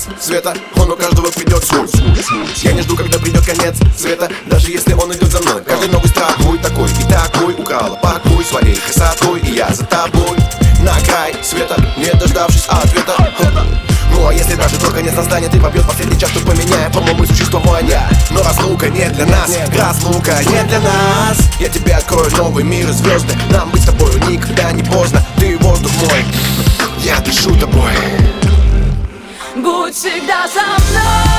света, он у каждого придет свой. Я не жду, когда придет конец света, даже если он идет за мной. Каждый новый страх мой такой и такой, украла покой своей красотой, и я за тобой. На край света, не дождавшись ответа. Ну а если даже только конец настанет и побьет последний час, то поменяем, по-моему, существование. Но разлука не для нас, разлука не для нас. Я тебе открою новый мир и звезды. Нам быть с тобою никогда не поздно. Ты воздух мой, я дышу тобой. Будь всегда со мной.